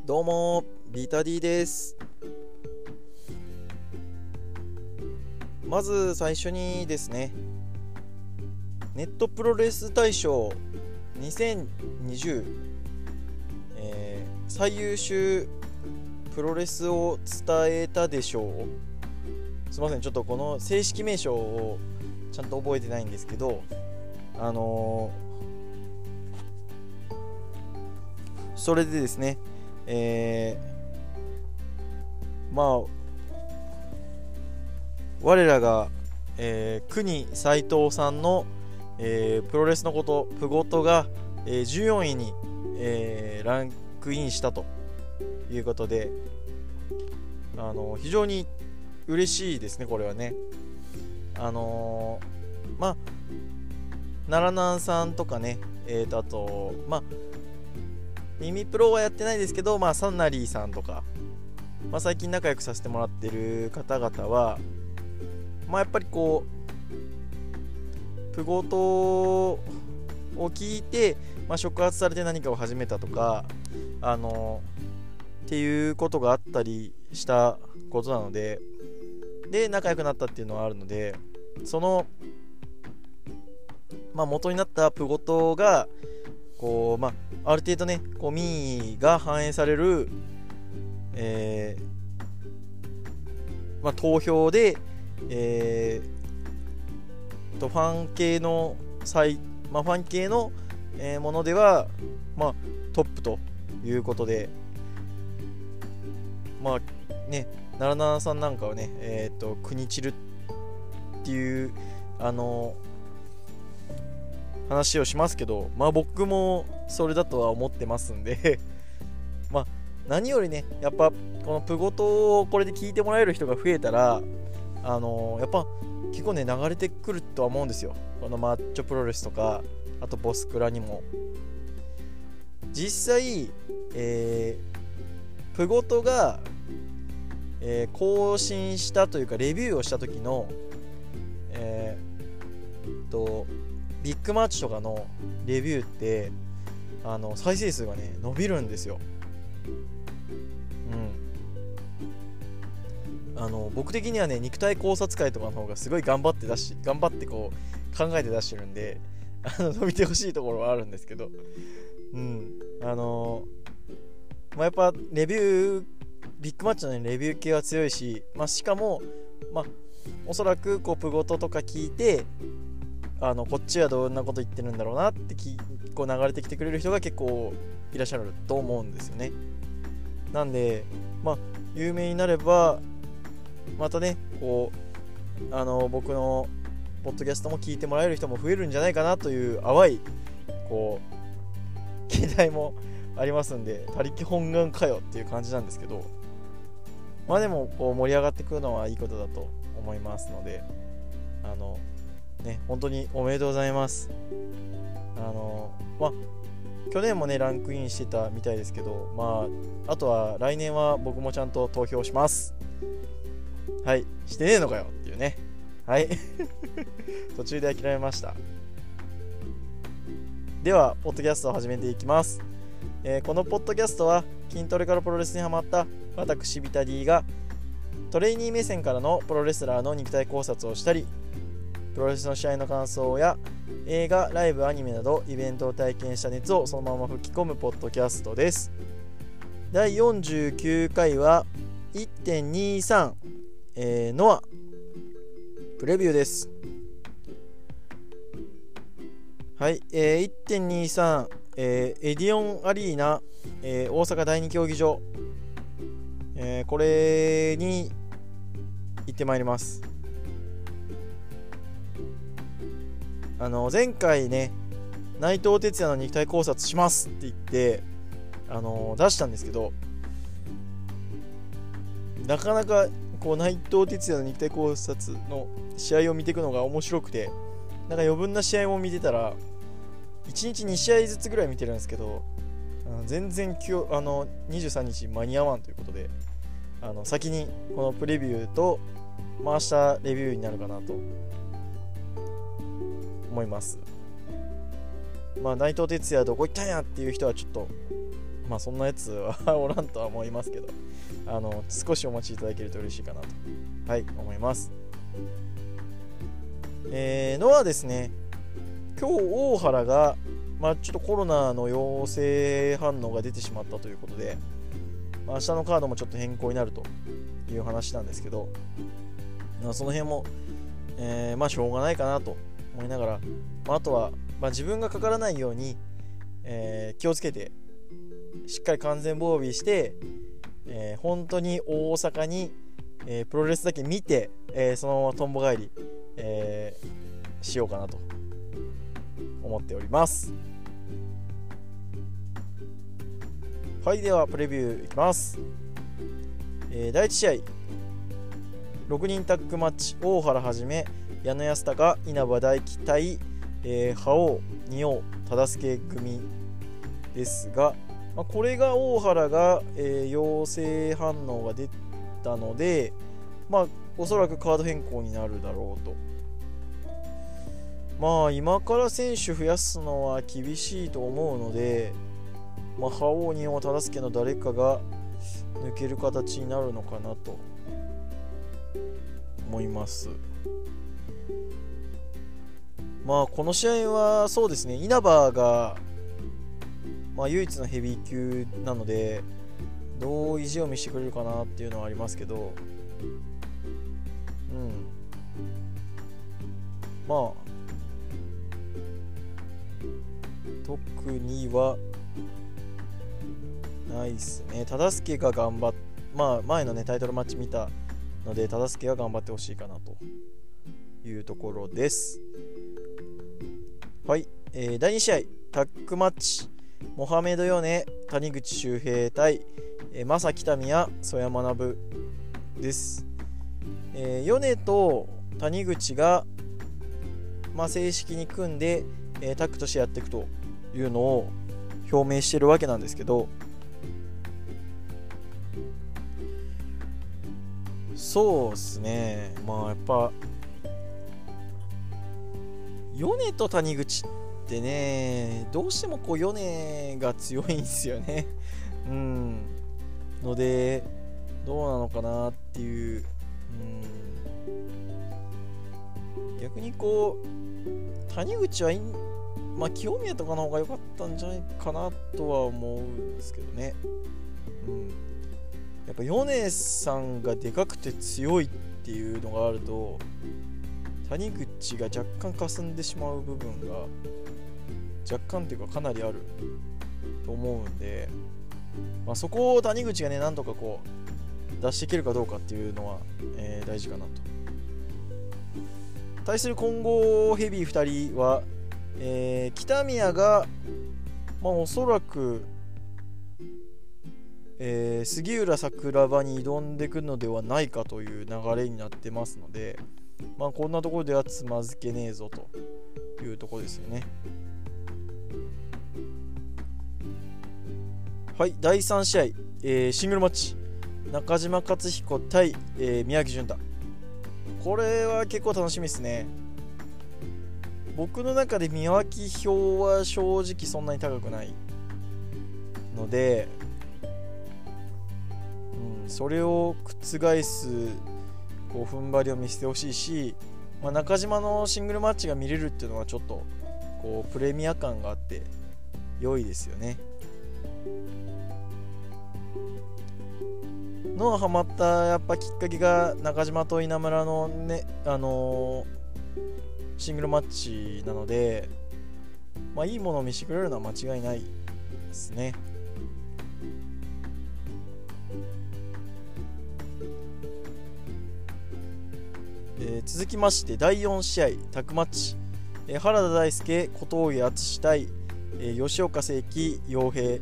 どうもビタディです。まず最初にですね、ネットプロレス大賞2020、最優秀プロレスを伝えたでしょう。すいません、ちょっとこの正式名称をちゃんと覚えてないんですけど、それでですね、我らが、国斉藤さんの、プロレスのことプゴトが、14位に、ランクインしたということで、非常に嬉しいですね。これはね、奈良南さんとかね、あと耳プロはやってないですけど、サンナリーさんとか、最近仲良くさせてもらってる方々は、やっぱりこうプゴトを聞いて、触発されて何かを始めたとかっていうことがあったりしたことなので、仲良くなったっていうのはあるので、その、元になったプゴトがこう、ある程度ね、こう民意が反映される、投票で、ファン系のファン系の、ものでは、トップということで、奈良南さんなんかはね、国チルっていう話をしますけど、僕もそれだとは思ってますんで何よりね、やっぱこのプゴトをこれで聞いてもらえる人が増えたら、やっぱ結構ね流れてくるとは思うんですよ。このマッチョプロレスとか、あとボスクラにも実際、プゴトが、更新したというかレビューをした時のビッグマッチとかのレビューって再生数がね伸びるんですよ。僕的にはね、肉体考察会とかの方がすごい頑張ってこう考えて出してるんで、伸びてほしいところはあるんですけど、やっぱレビュービッグマッチの、ね、レビュー系は強いし、しかもおそらくこうプゴトとか聞いてこっちはどんなこと言ってるんだろうなってこう流れてきてくれる人が結構いらっしゃると思うんですよね。なんで有名になればまたね、こう僕のポッドキャストも聞いてもらえる人も増えるんじゃないかなという淡いこう期待もありますんで、他力本願かよっていう感じなんですけど、でもこう盛り上がってくるのはいいことだと思いますので、本当におめでとうございます。去年もねランクインしてたみたいですけど、あとは来年は僕もちゃんと投票します。はい、してねえのかよっていうね。はい途中で諦めました。ではポッドキャストを始めていきます。このポッドキャストは筋トレからプロレスにハマった私ビタディがトレーニー目線からのプロレスラーの肉体考察をしたり、プロレスの試合の感想や映画、ライブ、アニメなどイベントを体験した熱をそのまま吹き込むポッドキャストです。第49回は 1.23、ノアプレビューです。はい、1.23、エディオンアリーナ、大阪第二競技場、これに行ってまいります。前回ね内藤哲也の肉体考察しますって言って出したんですけど、なかなかこう内藤哲也の肉体考察の試合を見ていくのが面白くて、余分な試合も見てたら1日2試合ずつぐらい見てるんですけど、全然23日間に合わんということで、先にこのプレビューと回したレビューになるかなと思います。内藤哲也どこ行ったんやっていう人はちょっとまあそんなやつはおらんとは思いますけど、少しお待ちいただけると嬉しいかなと、はい思います。のはですね、今日大原がちょっとコロナの陽性反応が出てしまったということで、明日のカードもちょっと変更になるという話なんですけど、その辺も、しょうがないかなと思いながら、あとは、自分がかからないように、気をつけてしっかり完全防備して、本当に大阪に、プロレスだけ見て、そのままとんぼ帰り、しようかなと思っております。はい、ではプレビューいきます。第1試合6人タッグマッチ、大原はじめ矢野安隆、稲葉大輝対、覇王仁王忠相組ですが、これが大原が、陽性反応が出たので、おそらくカード変更になるだろうと。今から選手増やすのは厳しいと思うので、覇王仁王忠相の誰かが抜ける形になるのかなと思います。この試合はそうですね、稲葉が、唯一のヘビー級なので、どう意地を見せてくれるかなっていうのはありますけど、特にはないですね。忠相が頑張っ、前のねタイトルマッチ見たので、忠相が頑張ってほしいかなというところです。はい、第2試合タッグマッチ、モハメド・ヨネ谷口周平対正木民也曽山学です。ヨネと谷口が、正式に組んで、タッグとしてやっていくというのを表明してるわけなんですけど、そうですね、やっぱ米と谷口ってね、どうしても米が強いんですよねので、どうなのかなっていう、逆に谷口は清宮とかの方が良かったんじゃないかなとは思うんですけどね。やっぱ米さんがでかくて強いっていうのがあると、谷口が若干霞んでしまう部分が若干っていうかかなりあると思うんで、そこを谷口がねなんとか出していけるかどうかっていうのは、大事かなと。対する混合ヘビー2人は、北宮が、おそらく、杉浦桜庭に挑んでくるのではないかという流れになってますので、こんなところではつまずけねえぞというところですよね。はい、第3試合、シングルマッチ、中島克彦対、宮城潤太。これは結構楽しみですね。僕の中で宮脇票は正直そんなに高くないので、それを覆す踏ん張りを見せてほしいし、中島のシングルマッチが見れるっていうのはちょっとプレミア感があって良いですよね。のハマったやっぱきっかけが中島と稲村のね、シングルマッチなので、いいものを見せてくれるのは間違いないですね。続きまして第4試合タッグマッチ、原田大輔小峠敦対、吉岡聖輝陽平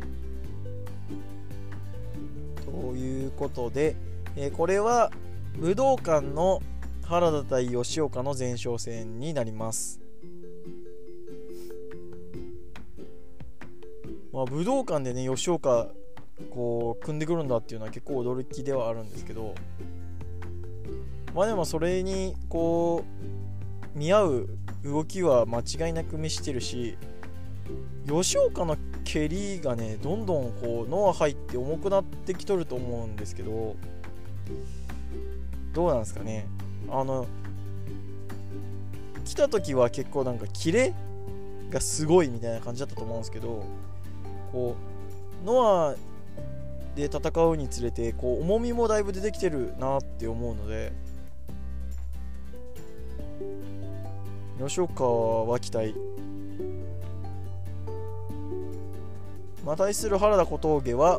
ということで、これは武道館の原田対吉岡の前哨戦になります。武道館でね吉岡組んでくるんだっていうのは結構驚きではあるんですけど、でもそれに見合う動きは間違いなく見せてるし、吉岡の蹴りがねどんどんこうノア入って重くなってきとると思うんですけど、どうなんですかね。来た時は結構なんかキレがすごいみたいな感じだったと思うんですけど、こうノアで戦うにつれてこう重みもだいぶ出てきてるなって思うので、吉岡は期待。対する原田小峠は、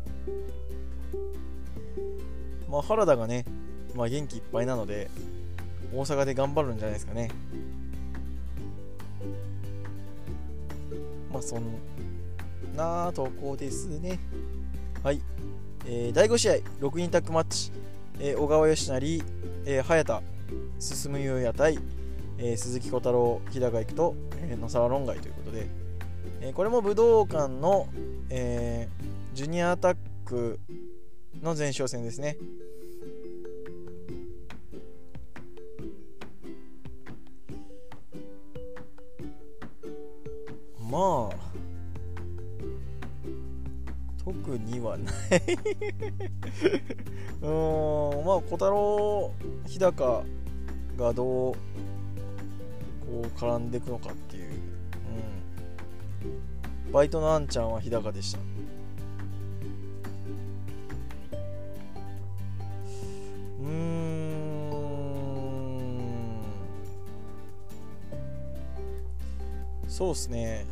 原田がね、元気いっぱいなので大阪で頑張るんじゃないですかね。そんなとこですね。はい、第5試合6人タッグマッチ、小川義成、早田進優也対、鈴木小太郎日高育と、野沢論外ということで、これも武道館の、ジュニアアタックの前哨戦ですね。特にはない小太郎日高がどうこう絡んでいくのかっていう、バイトのあんちゃんは日高でした。そうっすね。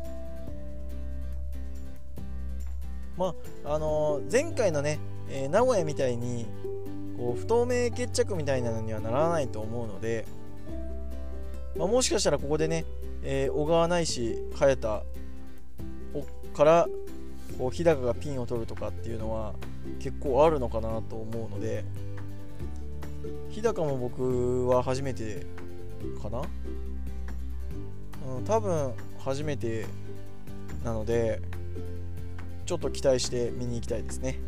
前回のね、名古屋みたいにこう不透明決着みたいなのにはならないと思うので、もしかしたらここでね、小川ないし早田からこう日高がピンを取るとかっていうのは結構あるのかなと思うので、日高も僕は初めてかな、多分初めてなのでちょっと期待して見に行きたいですね。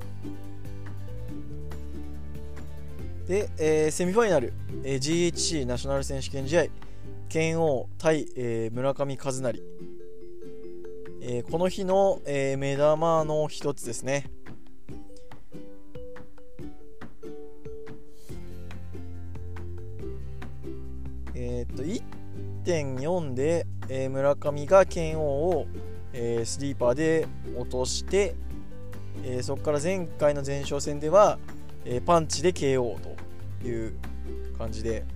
で、セミファイナル、GHC ナショナル選手権試合拳王対、村上和成、この日の、目玉の一つですね。1.4 で、村上が拳王を、スリーパーで落として、そこから前回の前哨戦では、パンチで KO という感じで、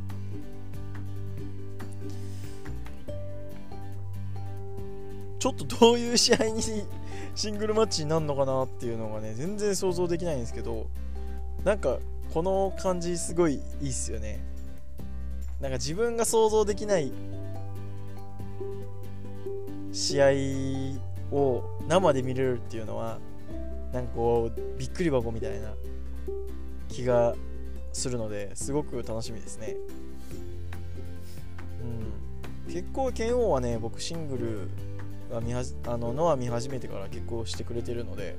ちょっとどういう試合にシングルマッチになるのかなっていうのがね全然想像できないんですけど、なんかこの感じすごいいいっすよね。なんか自分が想像できない試合を生で見れるっていうのはなんかこうびっくり箱みたいな気がするのですごく楽しみですね。結構拳王はね僕シングルがノア見始めてから結構してくれてるので、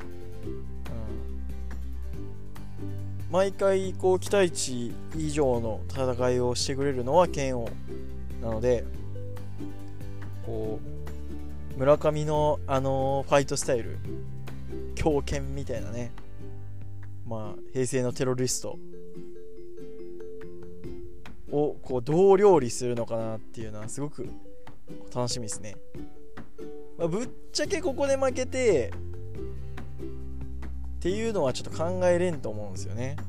毎回こう期待値以上の戦いをしてくれるのは拳王なので、こう村上のファイトスタイル強肩みたいなね、平成のテロリストをこうどう料理するのかなっていうのはすごく楽しみですね。ぶっちゃけここで負けてっていうのはちょっと考えれんと思うんですよね。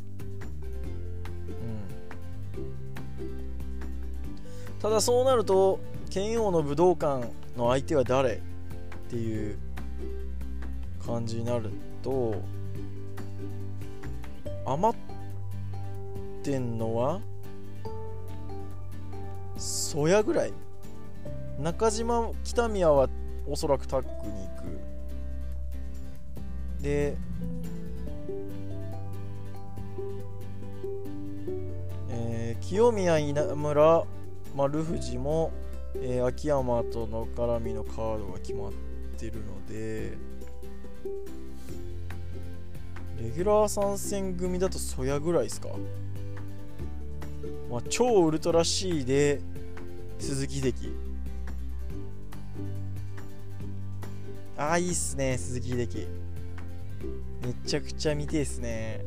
ただそうなると拳王の武道館の相手は誰っていう感じになると、余ってんのは曽谷ぐらい。中島北宮はおそらくタッグに行く。で、清宮稲村丸藤も、秋山との絡みのカードが決まってるので、レギュラー参戦組だと曽谷ぐらいですか。超ウルトラ C で鈴木秀樹いいっすね、鈴木秀樹。めちゃくちゃ見てえっすね。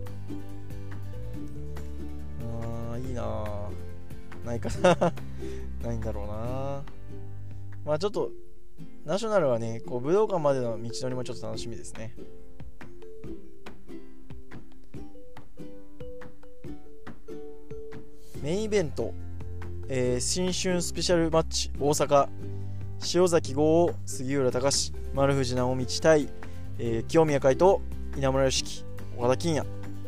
いいなぁ。ないかなないんだろうな。まあちょっとナショナルはね、こう武道館までの道のりもちょっと楽しみですね。メインイベント、新春スペシャルマッチ大阪、塩崎豪、杉浦隆、丸藤直道対、清宮海斗、稲村良樹、岡田金也。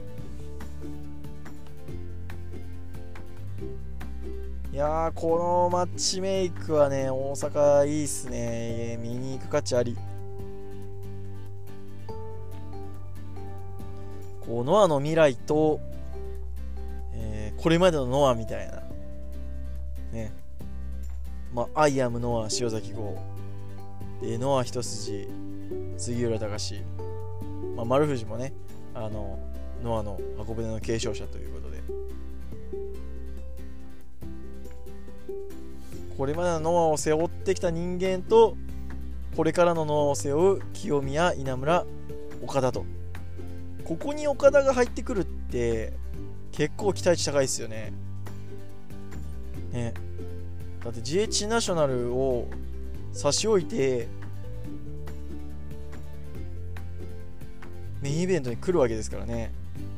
いやー、このマッチメイクはね、大阪いいっすね。見に行く価値あり。こうノアの未来と、これまでのノアみたいなね、まあアイアムノア塩崎豪で、ノア一筋杉浦隆、まあ、丸藤もね、ノアの箱舟の継承者ということで、これまでのノアを背負ってきた人間と、これからのノアを背負う清宮、稲村、岡田と、ここに岡田が入ってくるって結構期待値高いですよね。ね、だって GH ナショナルを差し置いてメインイベントに来るわけですからね。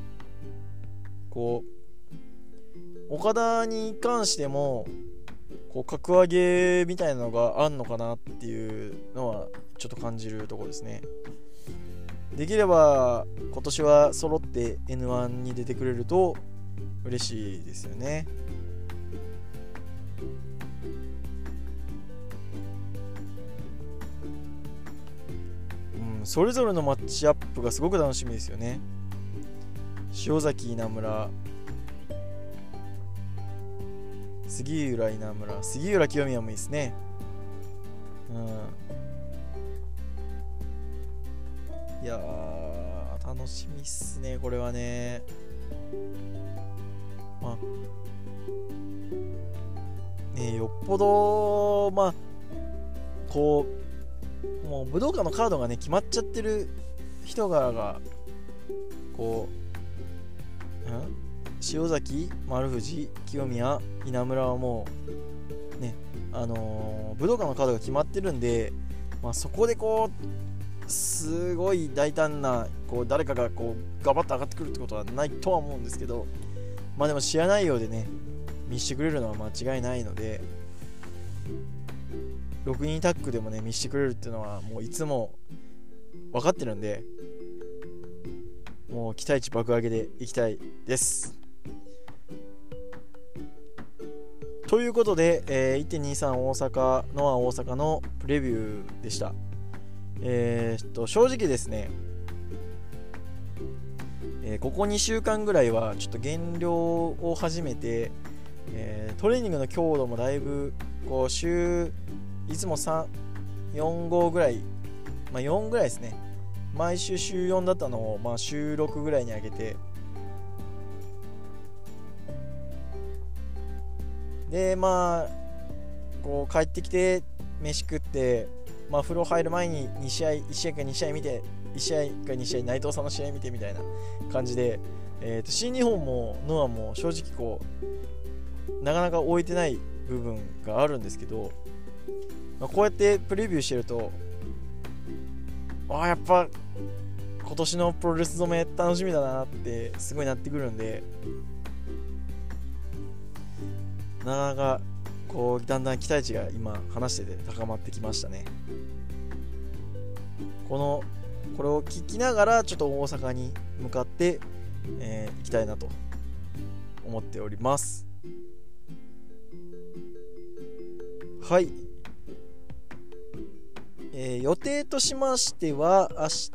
こう岡田に関してもこう格上げみたいなのがあんのかなっていうのはちょっと感じるところですね。できれば今年は揃って N1 に出てくれると嬉しいですよね。それぞれのマッチアップがすごく楽しみですよね。塩崎稲村、杉浦稲村、杉浦清宮もいいですね。いやー、楽しみっすね、これはね。まあね、よっぽどこうもう武道館のカードがね決まっちゃってる人がこう、塩崎、丸藤、清宮、稲村はもうね、武道館のカードが決まってるんで、そこでこうすごい大胆なこう誰かがこうガバッと上がってくるってことはないとは思うんですけど、でも試合内容でね見してくれるのは間違いないので、6人タッグでもね見してくれるっていうのはもういつも分かってるんで、もう期待値爆上げでいきたいです。ということで、1.23 大阪ノア大阪のプレビューでした。正直ですね、ここ2週間ぐらいはちょっと減量を始めて、トレーニングの強度もだいぶこういつも3、4号ぐらい、4ぐらいですね、毎週週4だったのを、週6ぐらいに上げて、でこう帰ってきて飯食って、風呂入る前に1試合か2試合見て、1試合か2試合内藤さんの試合見てみたいな感じで、新日本もノアも正直こうなかなか終えてない部分があるんですけど、こうやってプレビューしてると、やっぱ今年のプロレス染め楽しみだなってすごいなってくるんで、なかなかこうだんだん期待値が今話してて高まってきましたね。これを聞きながらちょっと大阪に向かって、行きたいなと思っております。はい、予定としましては明日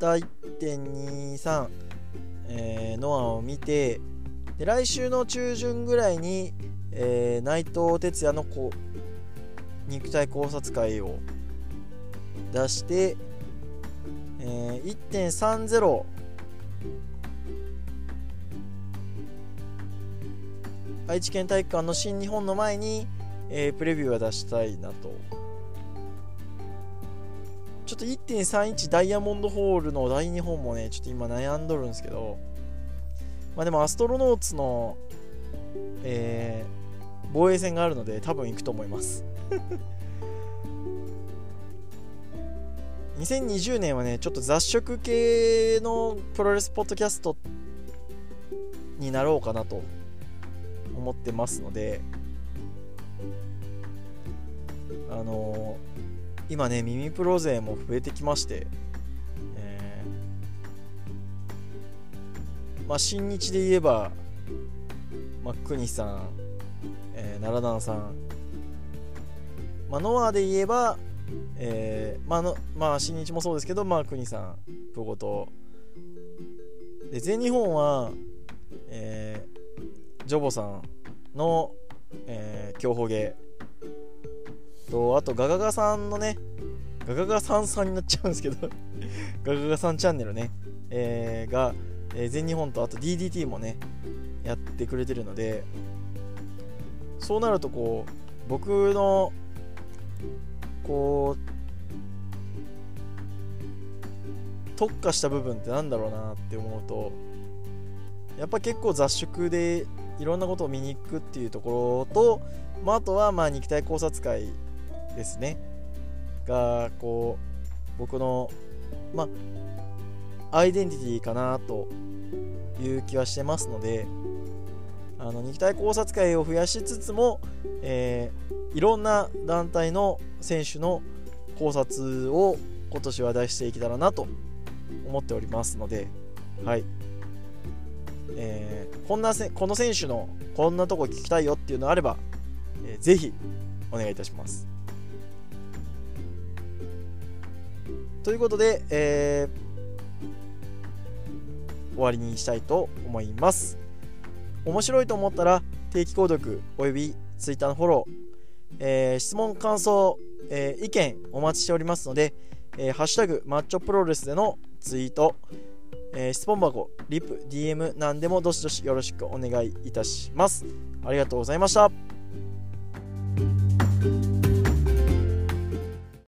1.23、ノアを見て、で来週の中旬ぐらいに、内藤哲也の肉体考察会を出して、1.30 愛知県体育館の新日本の前に、プレビューは出したいなと。 ちょっと 1.31 ダイヤモンドホールの第2本もねちょっと今悩んどるんですけど、でもアストロノーツの、防衛戦があるので多分行くと思います2020年はねちょっと雑食系のプロレスポッドキャストになろうかなと思ってますので、今ね耳プロ勢も増えてきまして、新日で言えば国さん、奈良団さん、ノアで言えば、新日もそうですけど、国さん、プゴトで、全日本は、ジョボさんの、競歩芸と、あとガガガさんのね、ガガガさんになっちゃうんですけどガガガさんチャンネルね、が、全日本とあと DDT もねやってくれてるので、そうなるとこう僕のこう特化した部分ってなんだろうなって思うと、やっぱ結構雑食でいろんなことを見に行くっていうところと、あとは肉体考察会ですねがこう僕のアイデンティティかなという気はしてますので、肉体考察会を増やしつつも、いろんな団体の選手の考察を今年は出していけたらなと思っておりますので、はい、この選手のこんなとこ聞きたいよっていうのあれば、ぜひお願いいたします。ということで、終わりにしたいと思います。面白いと思ったら定期購読および Twitter のフォロー、質問感想、意見お待ちしておりますので、ハッシュタグマッチョプロレスでのツイート、質問箱、リプ、DM なんでもどしどしよろしくお願いいたします。ありがとうございました。